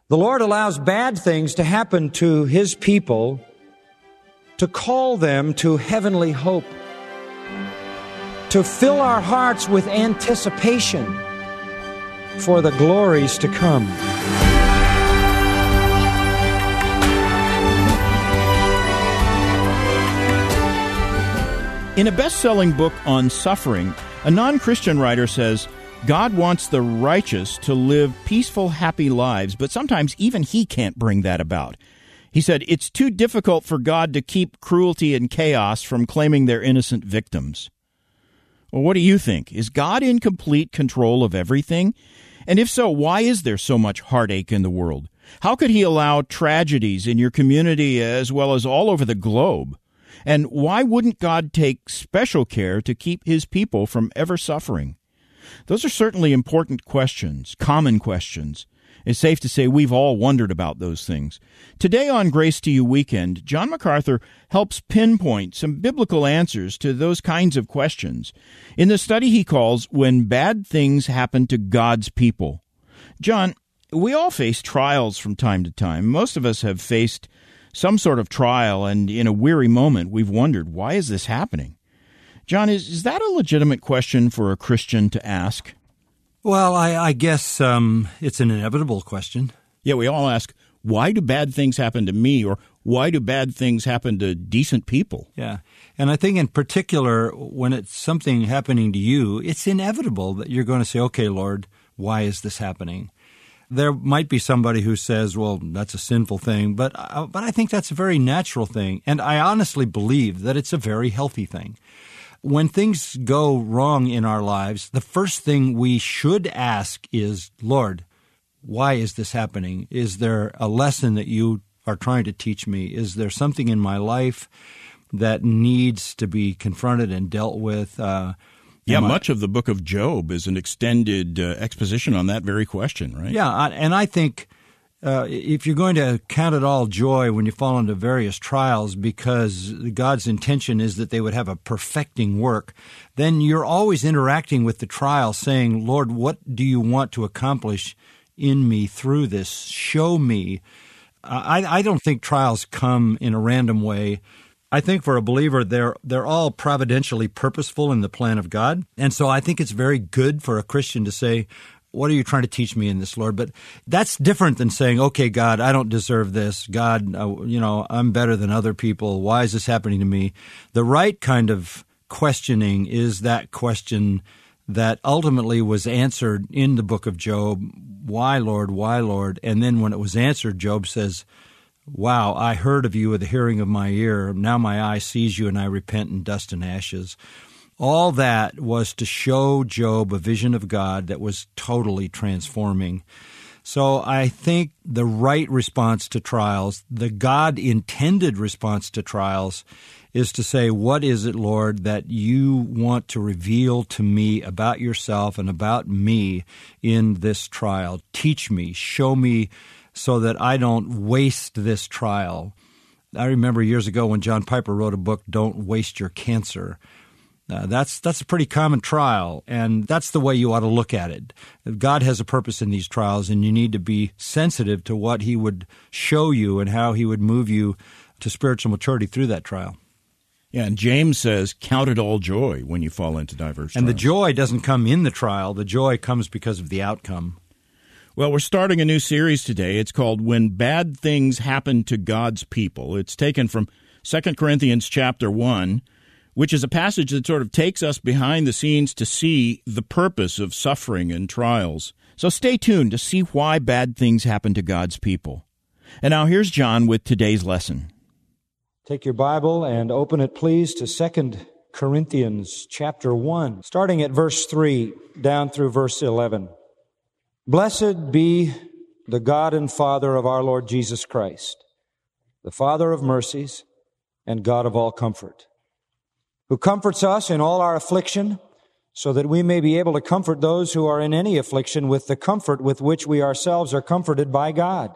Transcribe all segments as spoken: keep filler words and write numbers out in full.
The Lord allows bad things to happen to His people to call them to heavenly hope, to fill our hearts with anticipation for the glories to come. In a best-selling book on suffering, a non-Christian writer says, God wants the righteous to live peaceful, happy lives, but sometimes even He can't bring that about. He said, it's too difficult for God to keep cruelty and chaos from claiming their innocent victims. Well, what do you think? Is God in complete control of everything? And if so, why is there so much heartache in the world? How could He allow tragedies in your community as well as all over the globe? And why wouldn't God take special care to keep His people from ever suffering? Those are certainly important questions, common questions. It's safe to say we've all wondered about those things. Today on Grace to You Weekend, John MacArthur helps pinpoint some biblical answers to those kinds of questions in the study he calls When Bad Things Happen to God's People. John, we all face trials from time to time. Most of us have faced some sort of trial, and in a weary moment, we've wondered, why is this happening? John, is, is that a legitimate question for a Christian to ask? Well, I, I guess um, it's an inevitable question. Yeah, we all ask, why do bad things happen to me? Or why do bad things happen to decent people? Yeah, and I think in particular, when it's something happening to you, it's inevitable that you're going to say, okay, Lord, why is this happening? There might be somebody who says, well, that's a sinful thing, but uh, but I think that's a very natural thing, and I honestly believe that it's a very healthy thing. When things go wrong in our lives, the first thing we should ask is, Lord, why is this happening? Is there a lesson that you are trying to teach me? Is there something in my life that needs to be confronted and dealt with? Uh, yeah, much I, of the book of Job is an extended uh, exposition on that very question, right? Yeah, and I think Uh, if you're going to count it all joy when you fall into various trials because God's intention is that they would have a perfecting work, then you're always interacting with the trial saying, Lord, what do you want to accomplish in me through this? Show me. Uh, I, I don't think trials come in a random way. I think for a believer, they're they're all providentially purposeful in the plan of God. And so I think it's very good for a Christian to say, what are you trying to teach me in this, Lord? But that's different than saying, okay, God, I don't deserve this. God, uh, you know, I'm better than other people. Why is this happening to me? The right kind of questioning is that question that ultimately was answered in the book of Job. Why, Lord? Why, Lord? And then when it was answered, Job says, wow, I heard of you with the hearing of my ear. Now my eye sees you, and I repent in dust and ashes. All that was to show Job a vision of God that was totally transforming. So I think the right response to trials, the God-intended response to trials, is to say, what is it, Lord, that you want to reveal to me about yourself and about me in this trial? Teach me, show me so that I don't waste this trial. I remember years ago when John Piper wrote a book, Don't Waste Your Cancer. Uh, that's that's a pretty common trial, and that's the way you ought to look at it. God has a purpose in these trials, and you need to be sensitive to what He would show you and how He would move you to spiritual maturity through that trial. Yeah, and James says, count it all joy when you fall into diverse trials. And the joy doesn't come in the trial. The joy comes because of the outcome. Well, we're starting a new series today. It's called When Bad Things Happen to God's People. It's taken from Second Corinthians chapter one, which is a passage that sort of takes us behind the scenes to see the purpose of suffering and trials. So stay tuned to see why bad things happen to God's people. And now here's John with today's lesson. Take your Bible and open it, please, to Second Corinthians chapter one, starting at verse three down through verse eleven. Blessed be the God and Father of our Lord Jesus Christ, the Father of mercies and God of all comfort, who comforts us in all our affliction, so that we may be able to comfort those who are in any affliction with the comfort with which we ourselves are comforted by God.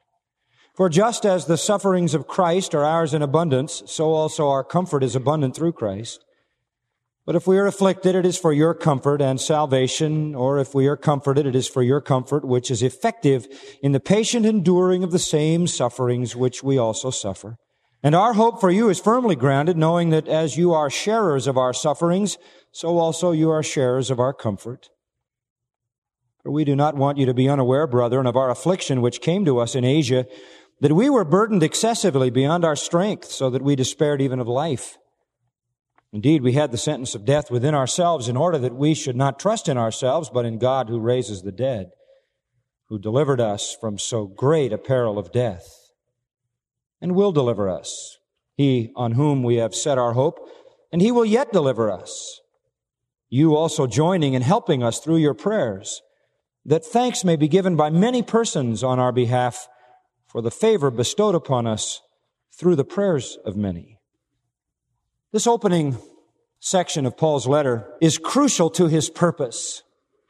For just as the sufferings of Christ are ours in abundance, so also our comfort is abundant through Christ. But if we are afflicted, it is for your comfort and salvation, or if we are comforted, it is for your comfort, which is effective in the patient enduring of the same sufferings which we also suffer. And our hope for you is firmly grounded, knowing that as you are sharers of our sufferings, so also you are sharers of our comfort. For we do not want you to be unaware, brethren, of our affliction which came to us in Asia, that we were burdened excessively beyond our strength, so that we despaired even of life. Indeed, we had the sentence of death within ourselves in order that we should not trust in ourselves, but in God who raises the dead, who delivered us from so great a peril of death, and will deliver us, He on whom we have set our hope, and He will yet deliver us. You also joining and helping us through your prayers, that thanks may be given by many persons on our behalf for the favor bestowed upon us through the prayers of many. This opening section of Paul's letter is crucial to his purpose.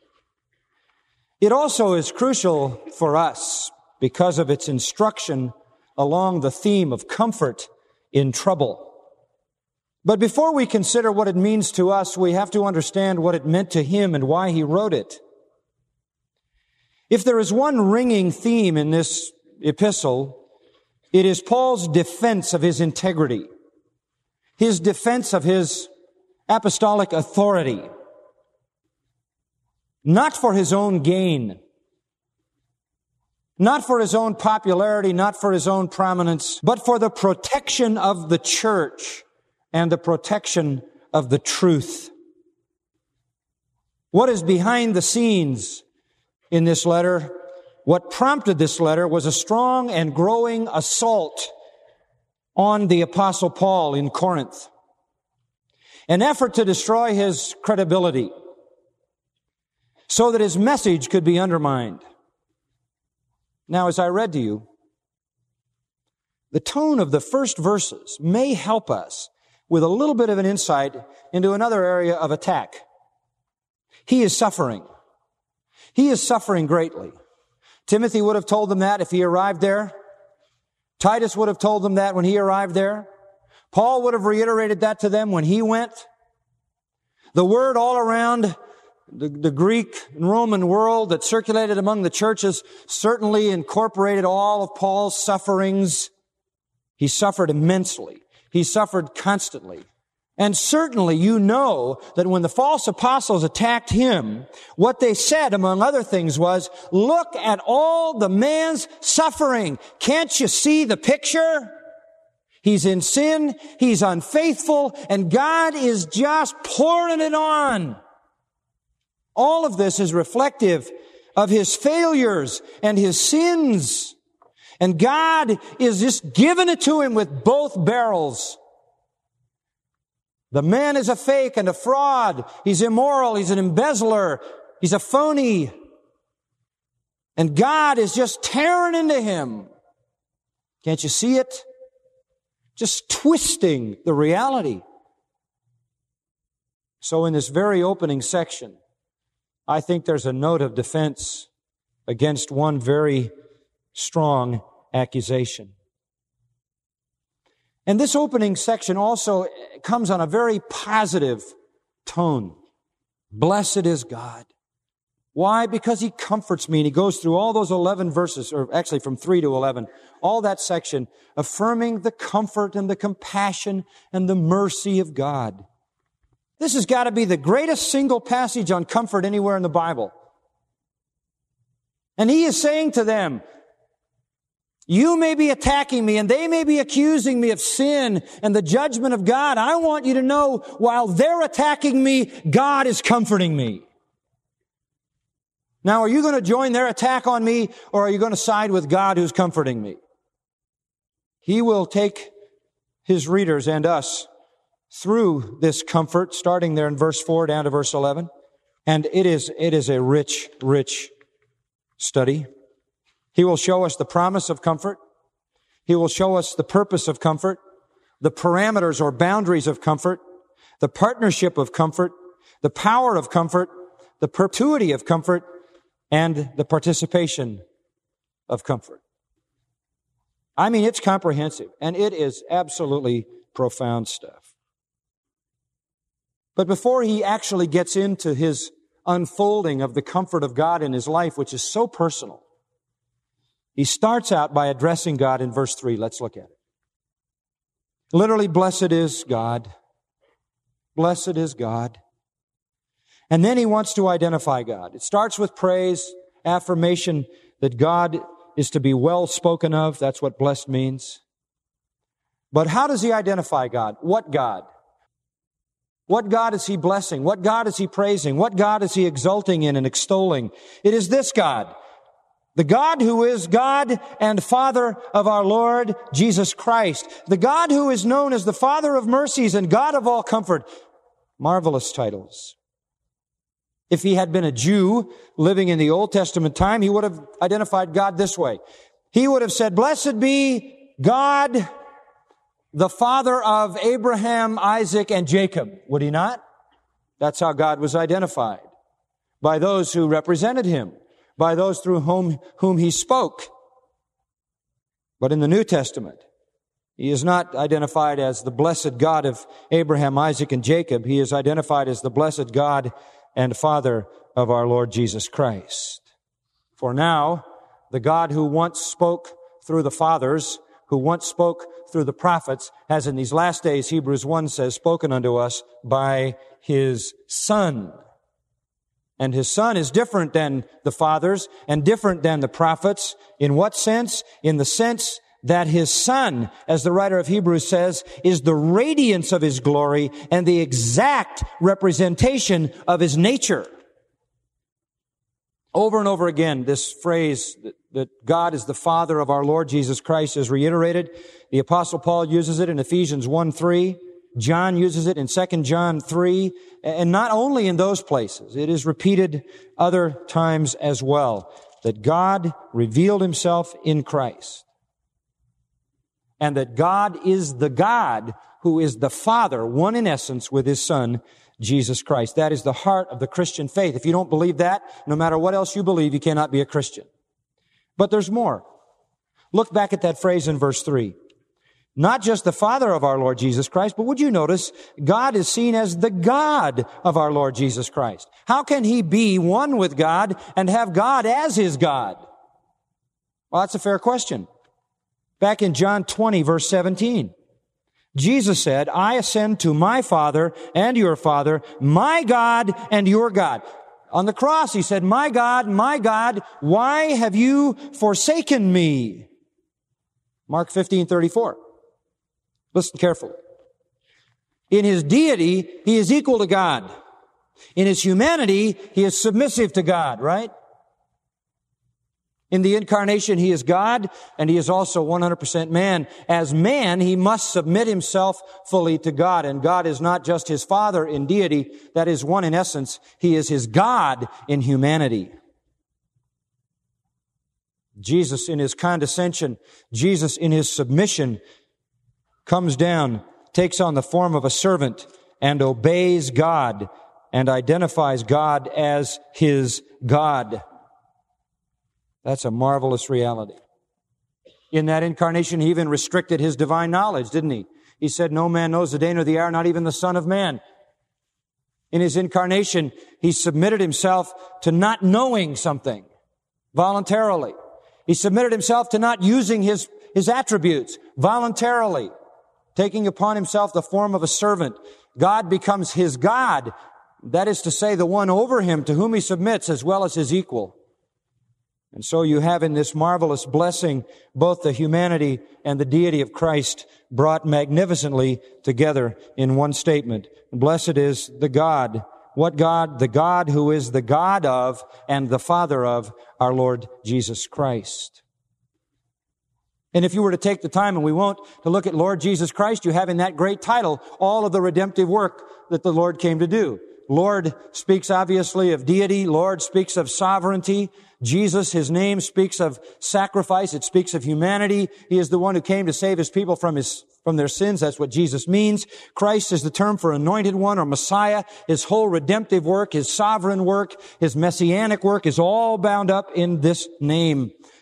It also is crucial for us because of its instruction along the theme of comfort in trouble. But before we consider what it means to us, we have to understand what it meant to him and why he wrote it. If there is one ringing theme in this epistle, it is Paul's defense of his integrity, his defense of his apostolic authority, not for his own gain, not for his own popularity, not for his own prominence, but for the protection of the church and the protection of the truth. What is behind the scenes in this letter? What prompted this letter was a strong and growing assault on the Apostle Paul in Corinth, an effort to destroy his credibility so that his message could be undermined. Now, as I read to you, the tone of the first verses may help us with a little bit of an insight into another area of attack. He is suffering. He is suffering greatly. Timothy would have told them that if he arrived there. Titus would have told them that when he arrived there. Paul would have reiterated that to them when he went. The word all around The, the Greek and Roman world that circulated among the churches certainly incorporated all of Paul's sufferings. He suffered immensely. He suffered constantly. And certainly you know that when the false apostles attacked him, what they said, among other things, was, look at all the man's suffering. Can't you see the picture? He's in sin, he's unfaithful, and God is just pouring it on. All of this is reflective of his failures and his sins. And God is just giving it to him with both barrels. The man is a fake and a fraud. He's immoral. He's an embezzler. He's a phony. And God is just tearing into him. Can't you see it? Just twisting the reality. So in this very opening section, I think there's a note of defense against one very strong accusation. And this opening section also comes on a very positive tone. Blessed is God. Why? Because He comforts me. And he goes through all those eleven verses, or actually from three to eleven, all that section, affirming the comfort and the compassion and the mercy of God. This has got to be the greatest single passage on comfort anywhere in the Bible. And he is saying to them, you may be attacking me and they may be accusing me of sin and the judgment of God. I want you to know while they're attacking me, God is comforting me. Now, are you going to join their attack on me, or are you going to side with God who's comforting me? He will take his readers and us through this comfort, starting there in verse four down to verse eleven. And it is, it is a rich, rich study. He will show us the promise of comfort. He will show us the purpose of comfort, the parameters or boundaries of comfort, the partnership of comfort, the power of comfort, the perpetuity of comfort, and the participation of comfort. I mean, it's comprehensive, and it is absolutely profound stuff. But before he actually gets into his unfolding of the comfort of God in his life, which is so personal, he starts out by addressing God in verse three. Let's look at it. Literally, blessed is God. Blessed is God. And then he wants to identify God. It starts with praise, affirmation that God is to be well spoken of. That's what blessed means. But how does he identify God? What God? What God is he blessing? What God is he praising? What God is he exulting in and extolling? It is this God, the God who is God and Father of our Lord Jesus Christ, the God who is known as the Father of mercies and God of all comfort. Marvelous titles. If he had been a Jew living in the Old Testament time, he would have identified God this way. He would have said, blessed be God, the Father of Abraham, Isaac, and Jacob. Would he not? That's how God was identified. By those who represented him. By those through whom, whom he spoke. But in the New Testament, he is not identified as the blessed God of Abraham, Isaac, and Jacob. He is identified as the blessed God and Father of our Lord Jesus Christ. For now, the God who once spoke through the fathers, who once spoke through the prophets, has in these last days, Hebrews one says, spoken unto us by his Son. And his Son is different than the fathers and different than the prophets. In what sense? In the sense that his Son, as the writer of Hebrews says, is the radiance of his glory and the exact representation of his nature. Over and over again, this phrase that, that God is the Father of our Lord Jesus Christ is reiterated. The Apostle Paul uses it in Ephesians one three. John uses it in Second John three. And not only in those places, it is repeated other times as well, that God revealed himself in Christ. And that God is the God who is the Father, one in essence with his Son, Jesus Christ. That is the heart of the Christian faith. If you don't believe that, no matter what else you believe, you cannot be a Christian. But there's more. Look back at that phrase in verse three. Not just the Father of our Lord Jesus Christ, but would you notice God is seen as the God of our Lord Jesus Christ? How can he be one with God and have God as his God? Well, that's a fair question. Back in John twenty, verse seventeen, Jesus said, I ascend to my Father and your Father, my God and your God. On the cross, he said, my God, my God, why have you forsaken me? Mark fifteen thirty-four. Listen carefully. In his deity, he is equal to God. In his humanity, he is submissive to God, right? In the incarnation, he is God, and he is also one hundred percent man. As man, he must submit himself fully to God. And God is not just his Father in deity, that is one in essence. He is his God in humanity. Jesus in his condescension, Jesus in his submission, comes down, takes on the form of a servant, and obeys God, and identifies God as his God. That's a marvelous reality. In that incarnation, he even restricted his divine knowledge, didn't he? He said, no man knows the day nor the hour, not even the Son of Man. In his incarnation, he submitted himself to not knowing something voluntarily. He submitted himself to not using his, his attributes voluntarily, taking upon himself the form of a servant. God becomes his God. That is to say, the one over him to whom he submits as well as his equal. And so you have in this marvelous blessing both the humanity and the deity of Christ brought magnificently together in one statement. Blessed is the God. What God? The God who is the God of and the Father of our Lord Jesus Christ. And if you were to take the time, and we won't, to look at Lord Jesus Christ, you have in that great title all of the redemptive work that the Lord came to do. Lord speaks obviously of deity. Lord speaks of sovereignty. Jesus, his name, speaks of sacrifice. It speaks of humanity. He is the one who came to save his people from his, from their sins. That's what Jesus means. Christ is the term for anointed one or Messiah. His whole redemptive work, his sovereign work, his messianic work is all bound up in this name.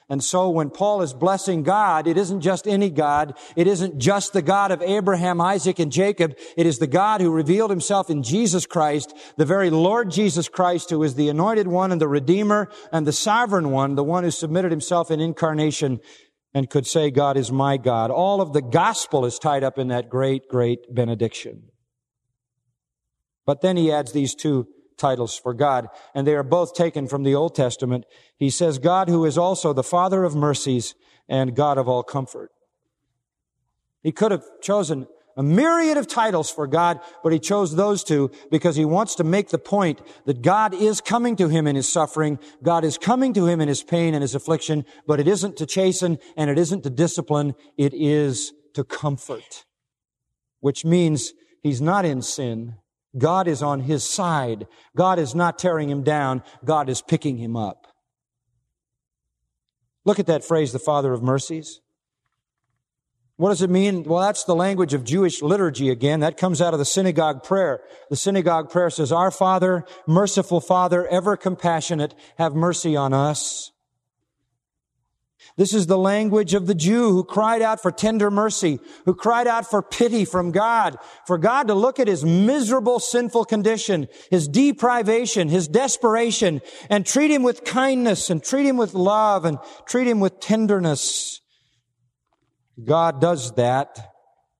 And so when Paul is blessing God, it isn't just any God. It isn't just the God of Abraham, Isaac, and Jacob. It is the God who revealed himself in Jesus Christ, the very Lord Jesus Christ, who is the anointed one and the Redeemer and the sovereign one, the one who submitted himself in incarnation and could say, God is my God. All of the gospel is tied up in that great, great benediction. But then he adds these two titles for God, and they are both taken from the Old Testament. He says, God who is also the Father of mercies and God of all comfort. He could have chosen a myriad of titles for God, but he chose those two because he wants to make the point that God is coming to him in his suffering. God is coming to him in his pain and his affliction, but it isn't to chasten and it isn't to discipline. It is to comfort, which means he's not in sin. God is on his side. God is not tearing him down. God is picking him up. Look at that phrase, the Father of mercies. What does it mean? Well, that's the language of Jewish liturgy again. That comes out of the synagogue prayer. The synagogue prayer says, Our Father, merciful Father, ever compassionate, have mercy on us. This is the language of the Jew who cried out for tender mercy, who cried out for pity from God, for God to look at his miserable, sinful condition, his deprivation, his desperation, and treat him with kindness, and treat him with love, and treat him with tenderness. God does that.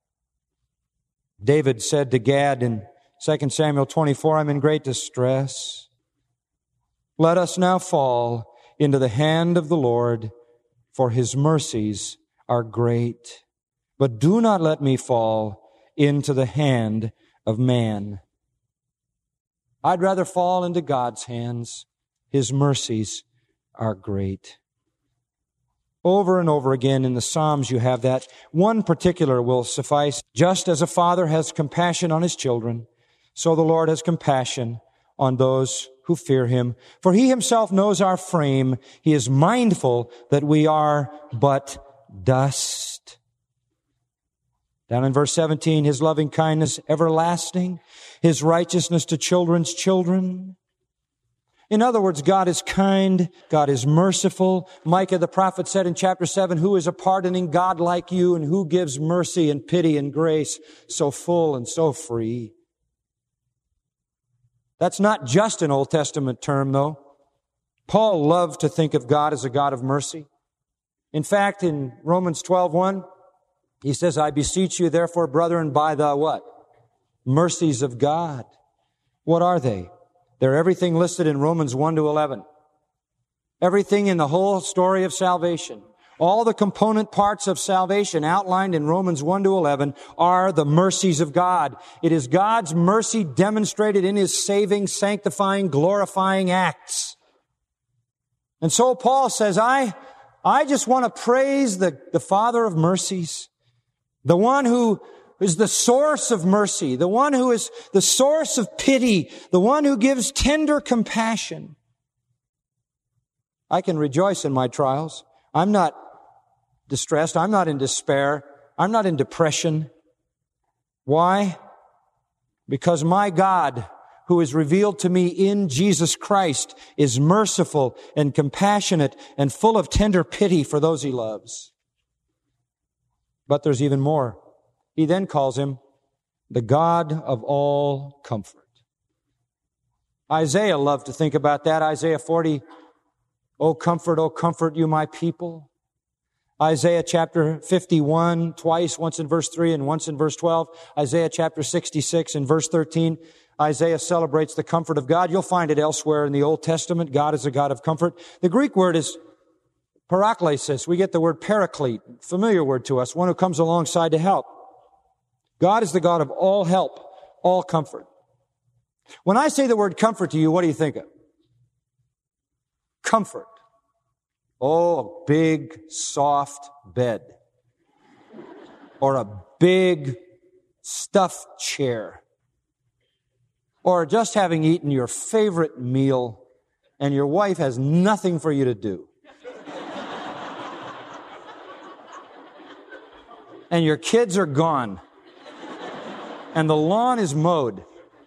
David said to Gad in Second Samuel twenty-four, I'm in great distress. Let us now fall into the hand of the Lord, for his mercies are great. But do not let me fall into the hand of man. I'd rather fall into God's hands. His mercies are great. Over and over again in the Psalms you have that. One particular will suffice. Just as a father has compassion on his children, so the Lord has compassion on those who fear him. For he himself knows our frame. He is mindful that we are but dust. Down in verse seventeen, his loving kindness everlasting, his righteousness to children's children. In other words, God is kind. God is merciful. Micah the prophet said in chapter seven, who is a pardoning God like you, and who gives mercy and pity and grace so full and so free? That's not just an Old Testament term, though. Paul loved to think of God as a God of mercy. In fact, in Romans twelve one, he says, I beseech you, therefore, brethren, by the what? Mercies of God. What are they? They're everything listed in Romans one to eleven. Everything in the whole story of salvation. All the component parts of salvation outlined in Romans one to eleven are the mercies of God. It is God's mercy demonstrated in his saving, sanctifying, glorifying acts. And so Paul says, I, I just want to praise the, the Father of mercies, the one who is the source of mercy, the one who is the source of pity, the one who gives tender compassion. I can rejoice in my trials. I'm not distressed. I'm not in despair. I'm not in depression. Why? Because my God, who is revealed to me in Jesus Christ, is merciful and compassionate and full of tender pity for those he loves. But there's even more. He then calls him the God of all comfort. Isaiah loved to think about that. Isaiah forty, O comfort, O comfort you my people. Isaiah chapter fifty-one, twice, once in verse three and once in verse twelve. Isaiah chapter sixty-six and verse thirteen. Isaiah celebrates the comfort of God. You'll find it elsewhere in the Old Testament. God is a God of comfort. The Greek word is paraklesis. We get the word paraclete, familiar word to us, one who comes alongside to help. God is the God of all help, all comfort. When I say the word comfort to you, what do you think of? Comfort. Oh, a big, soft bed. Or a big, stuffed chair. Or just having eaten your favorite meal and your wife has nothing for you to do. And your kids are gone. And the lawn is mowed.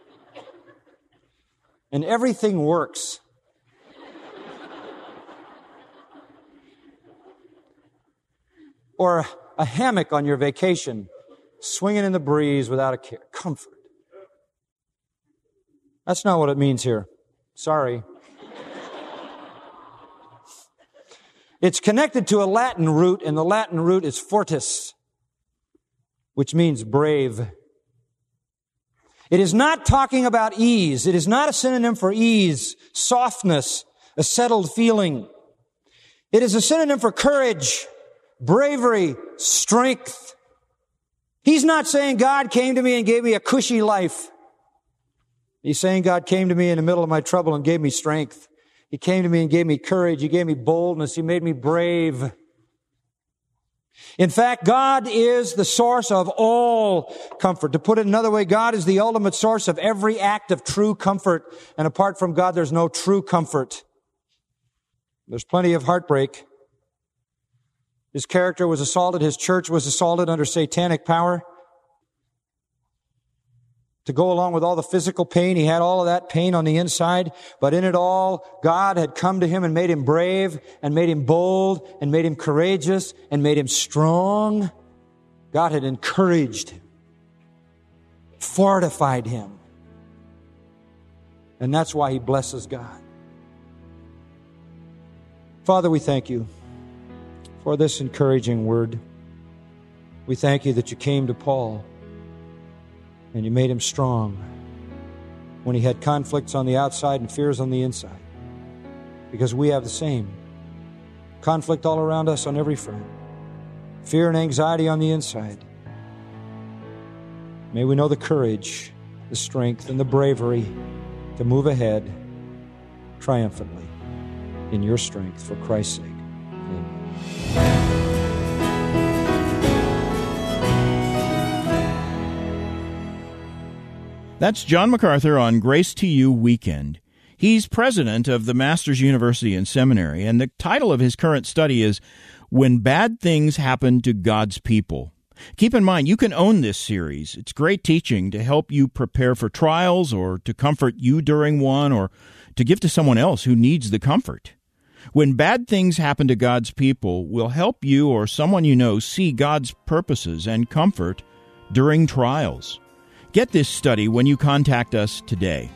And everything works. or a hammock on your vacation, swinging in the breeze without a care. Comfort. That's not what it means here. Sorry. It's connected to a Latin root, and the Latin root is fortis, which means brave. It is not talking about ease. It is not a synonym for ease, softness, a settled feeling. It is a synonym for courage, bravery, strength. He's not saying God came to me and gave me a cushy life. He's saying God came to me in the middle of my trouble and gave me strength. He came to me and gave me courage. He gave me boldness. He made me brave. In fact, God is the source of all comfort. To put it another way, God is the ultimate source of every act of true comfort. And apart from God, there's no true comfort. There's plenty of heartbreak. His character was assaulted. His church was assaulted under satanic power. To go along with all the physical pain, he had all of that pain on the inside. But in it all, God had come to him and made him brave, and made him bold, and made him courageous, and made him strong. God had encouraged him, fortified him. And that's why he blesses God. Father, we thank you for this encouraging word. We thank you that you came to Paul and you made him strong when he had conflicts on the outside and fears on the inside. Because we have the same. Conflict all around us on every front. Fear and anxiety on the inside. May we know the courage, the strength, and the bravery to move ahead triumphantly in your strength for Christ's sake. Amen. That's John MacArthur on Grace to You Weekend. He's president of the Masters University and Seminary, and the title of his current study is When Bad Things Happen to God's People. Keep in mind, you can own this series. It's great teaching to help you prepare for trials, or to comfort you during one, or to give to someone else who needs the comfort. When Bad Things Happen to God's People will help you or someone you know see God's purposes and comfort during trials. Get this study when you contact us today.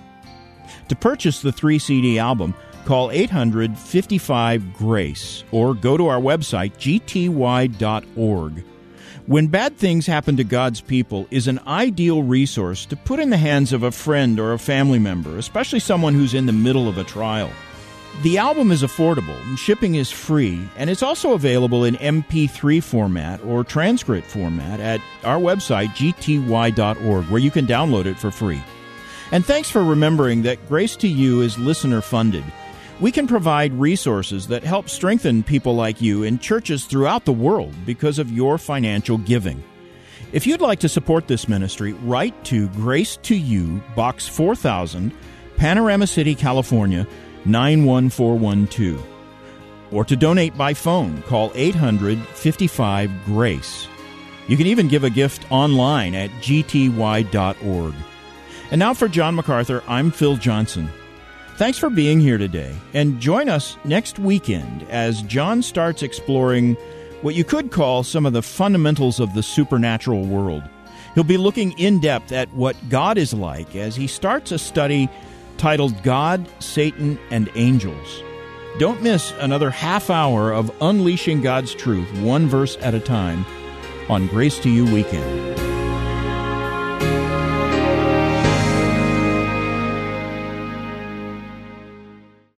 To purchase the three C D album, call eight hundred, fifty-five, GRACE or go to our website, g t y dot org. When Bad Things Happen to God's People is an ideal resource to put in the hands of a friend or a family member, especially someone who's in the middle of a trial. The album is affordable, and shipping is free, and it's also available in M P three format or transcript format at our website, g t y dot org, where you can download it for free. And thanks for remembering that Grace to You is listener-funded. We can provide resources that help strengthen people like you in churches throughout the world because of your financial giving. If you'd like to support this ministry, write to Grace to You, Box four thousand, Panorama City, California, nine one four one two. Or to donate by phone, call eight hundred, fifty-five, GRACE. You can even give a gift online at g t y dot org. And now for John MacArthur, I'm Phil Johnson. Thanks for being here today, and join us next weekend as John starts exploring what you could call some of the fundamentals of the supernatural world. He'll be looking in depth at what God is like as he starts a study titled God, Satan, and Angels. Don't miss another half hour of unleashing God's truth, one verse at a time, on Grace to You Weekend.